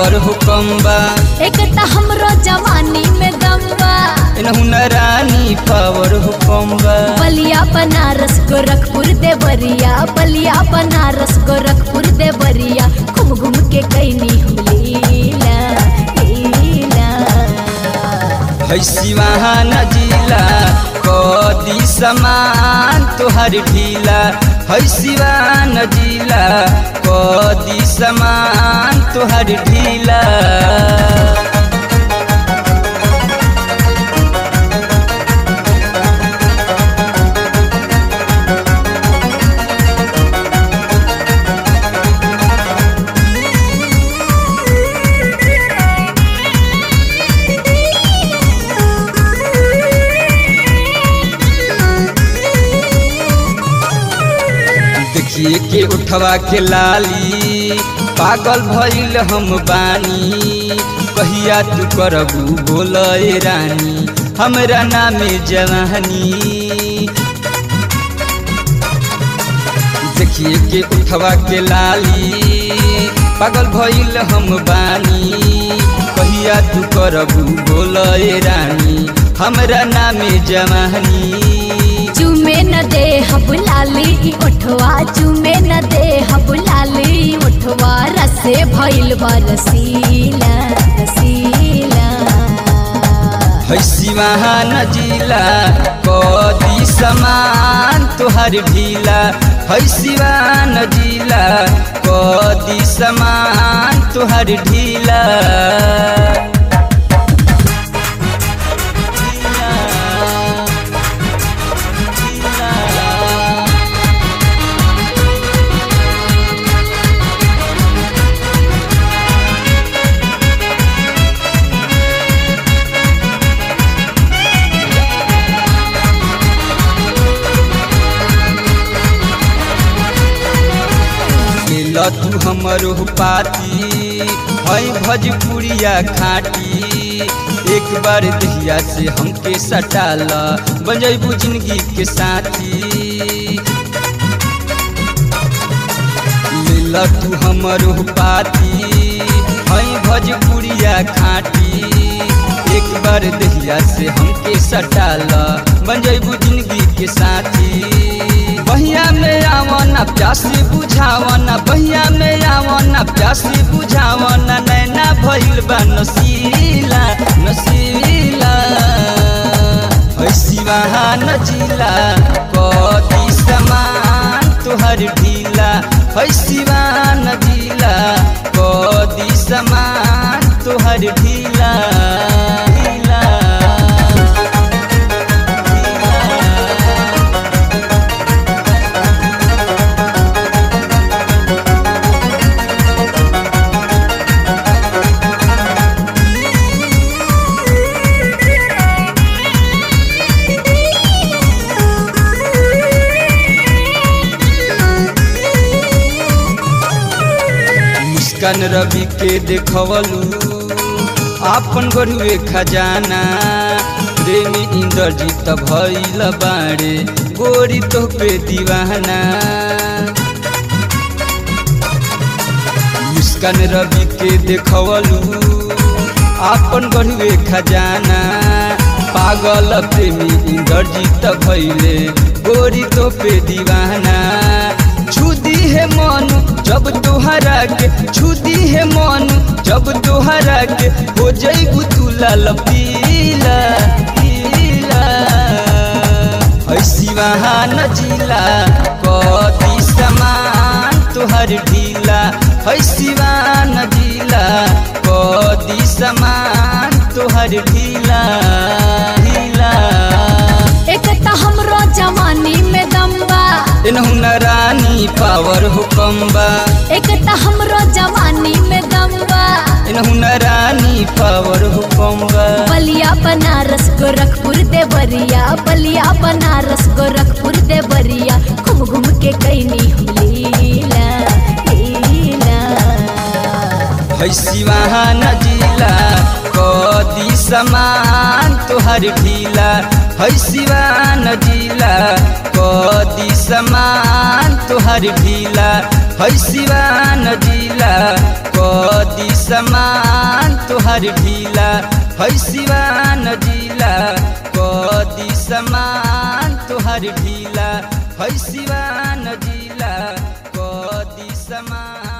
Power हुकम्बा एक त हमरो जवानी में दम्बा इनहु न रानी पावर हुकम्बा बलिया बनारस गोरखपुर देवरिया बलिया बनारस गोरखपुर देवरिया घूम घूम के कैनी हम लीला लीला है सिवान जिला कदी समान तोहर ढीला है सिवान जिला कदी समान तोहर ढीला देखिए के उठवा के लाली पागल भइल हम बानी कहिया तू करबू बोले रानी हमरा नामे जवानी देखिए के उठवा के लाली पागल भइल हम बानी कहिया तू करबू बोले रानी हमरा नामे जवानी चुमे न दे हब लाली उठवा चुमे न दे हब लाली उठवा रसे भइल बरसीला रसीला है सिवान जिला कदी समान तोहर ढीला है सिवान जिला कदी समान तोहर ढीला तू हमरो पाती है भोजपुरिया खाटी एक बार दहिया से हमके सटाला बन जइबू जिंदगी के साथी मिला तू हमरो पाती है भोजपुरिया खाटी एक बार दहिया से हमके सटाला बन जइबू जिंदगी के साथी बहिया में आवना प्यासी बुझावना बहिया में आवना प्यासी बुझावना नैना भइल बा नसीला नसीला है सिवान जिला कदी समान तोहर ढीला है सिवान जिला कदी समान तोहर ढीला मुस्कान रवि के देखवलू आपन गरुए खजाना प्रेमी इंद्रजीत भइल बाड़े गोरी तो पे दीवाना मुस्कान रवि के देखवलू आपन गरुए खजाना पागल प्रेमी इंद्रजीत भइले गोरी तो पे दीवाना छुदी है मन जब तोहरा के छुदी है मन जब तोहरा के हो जइबू तू लाल पीला पीला है सिवान जिला कदी समान तोहर ढीला है सिवान जिला कदी समान तोहर ढीला ढीला एक त हमरो जवानी में दम्बा इनहु न रानी पावर हुकम्बा एक त हमरो जवानी में दम्बा इनहु न रानी पावर हुकम्बा बलिया बनारस गोरखपुर देवरिया बलिया बनारस गोरखपुर देवरिया घूम घूम के कैनी हम लीला लीला है सिवान जिला कदी समान तोहर ढीला है सिवान जिला कदी समान तोहर ढीला है सिवान जिला कदी समान तोहर ढीला है सिवान जिला कदी समान तोहर ढीला है सिवान जिला कदी समान।